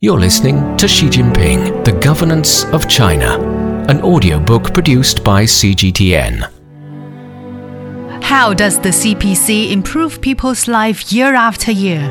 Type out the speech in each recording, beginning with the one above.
You're listening to Xi Jinping, The Governance of China, an audiobook produced by CGTN. How does the CPC improve people's life year after year?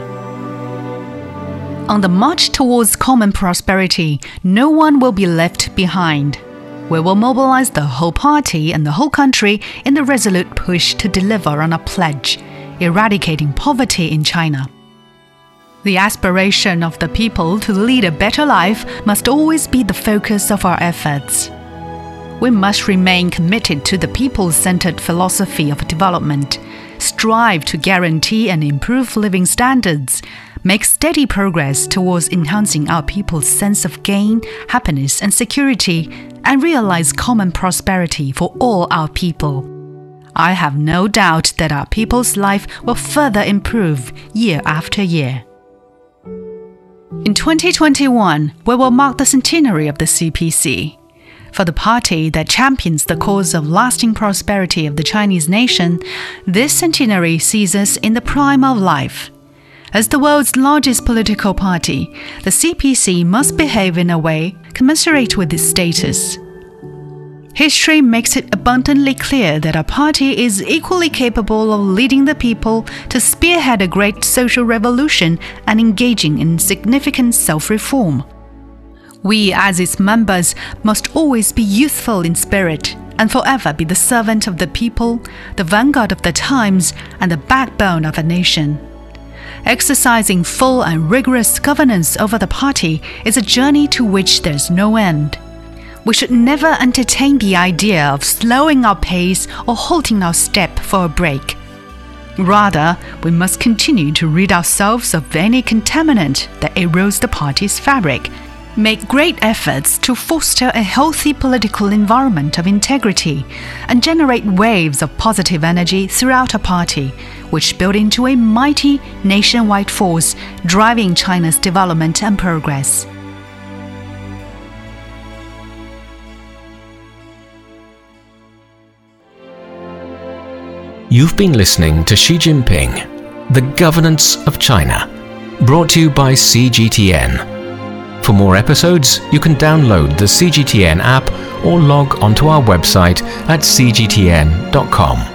On the march towards common prosperity, no one will be left behind. We will mobilize the whole party and the whole country in the resolute push to deliver on a pledge, eradicating poverty in China. The aspiration of the people to lead a better life must always be the focus of our efforts. We must remain committed to the people-centered philosophy of development, strive to guarantee and improve living standards, make steady progress towards enhancing our people's sense of gain, happiness, and security, and realize common prosperity for all our people. I have no doubt that our people's life will further improve year after year. In 2021, we will mark the centenary of the CPC. For the party that champions the cause of lasting prosperity of the Chinese nation, this centenary sees us in the prime of life. As the world's largest political party, the CPC must behave in a way commensurate with its status. History makes it abundantly clear that our party is equally capable of leading the people to spearhead a great social revolution and engaging in significant self-reform. We, as its members, must always be youthful in spirit and forever be the servant of the people, the vanguard of the times, and the backbone of a nation. Exercising full and rigorous governance over the party is a journey to which there is no end. We should never entertain the idea of slowing our pace or halting our step for a break. Rather, we must continue to rid ourselves of any contaminant that erodes the party's fabric, make great efforts to foster a healthy political environment of integrity, and generate waves of positive energy throughout our party, which build into a mighty nationwide force driving China's development and progress. You've been listening to Xi Jinping, The Governance of China, brought to you by CGTN. For more episodes, you can download the CGTN app or log onto our website at cgtn.com.